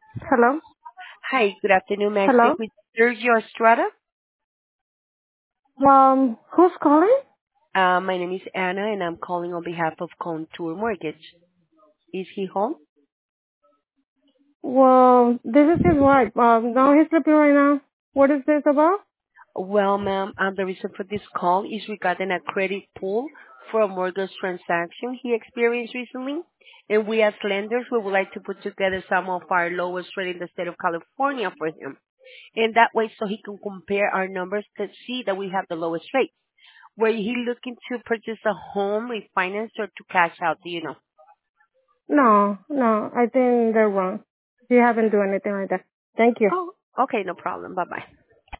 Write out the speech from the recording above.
Hello? Hi, good afternoon. May I Hello? speak with Sergio Estrada? Who's calling? My name is Anna, and I'm calling on behalf of Contour Mortgage. Is he home? Well, this is his wife. No, he's sleeping right now. What is this about? Well, ma'am, the reason for this call is regarding a credit pull for a mortgage transaction he experienced recently. And we as lenders, we would like to put together some of our lowest rate in the state of California for him. And that way, so he can compare our numbers to see that we have the lowest rate. Were he looking to purchase a home, refinance, or to cash out? Do you know? No, no, I think they're wrong. You haven't done anything like that. Thank you. Oh, okay, no problem. Bye-bye.